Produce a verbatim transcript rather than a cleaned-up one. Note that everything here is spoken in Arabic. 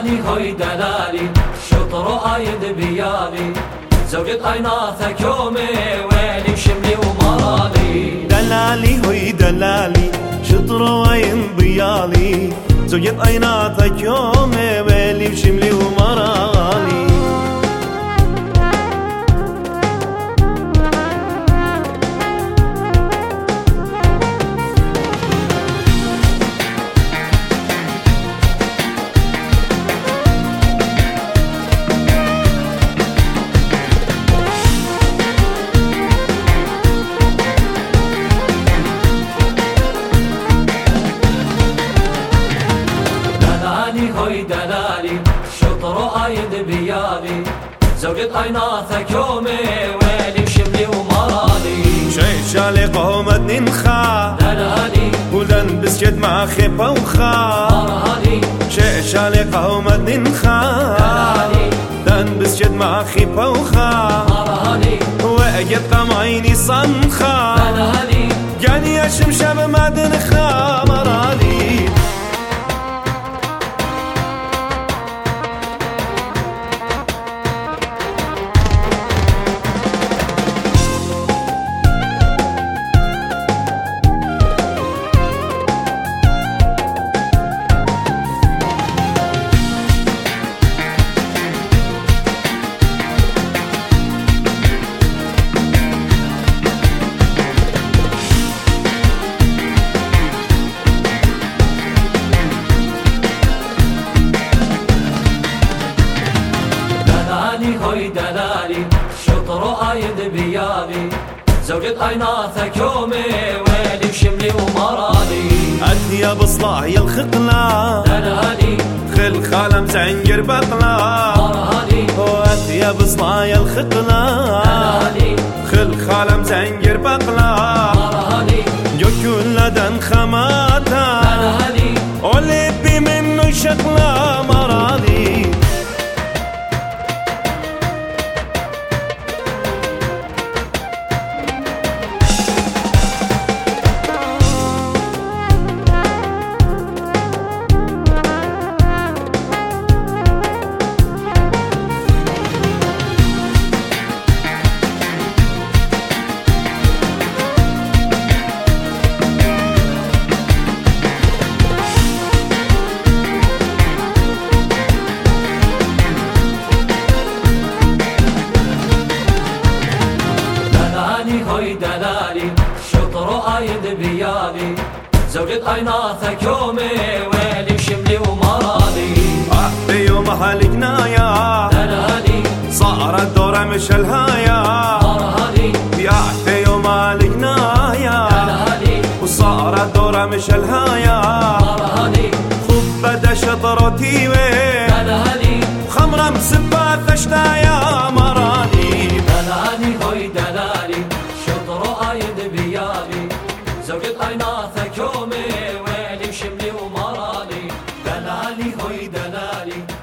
دلالي هوي دلالي شطر آيد بيالي زوجة عيناثك يومي ويلي شملي ومرالي. دلالي هوي دلالي شطر عين بيالي زوجة عيناثك يومي ويلي شملي ومرالي. هوي دلالي شطر آيد بيالي زوجة عيناثك يومي ويلي شملي ومرالي. شيشالي قومة ننخا دلالي ولن بسجد ما خيبة وخا مرالي. شيشالي قومة ننخا دلالي لن بسجد ما خيبة وخا مرالي. وأجد قمعيني صنخا دلالي جاني يا شمشب ما دنخا مرالي. هوي دلالي شطر آيد بيالي زوجة عيناثك يومي ويلي شملي ومرالي. أنت يا بصلاح يا الخقلة دلالي خل خالة مزعنجر بقلة مرالي. وأنت يا بصلاح يا الخقلة دلالي خل خالة مزعنجر بقلة مرالي. جو كل دن خماتا دلالي ولبي منه شكلة مرالي. هوي دلالي شطر آيد بيالي زوجة عيناثك يومي ويلي شملي ومرالي. أحبي يوم حالقنا يا دلالي صارت دورة مش الهايا مرالي. يا أحبي يوم حالقنا يا دلالي وصارت دورة مش الهايا مرالي. خب بدا شطرتي وين دلالي خمرة مسبات اشتايا مرالي. دلالي هوي دلالي شطر آيد بيالي زوجة عيناثك يومي ويلي شملي ومرالي. دلالي هوي دلالي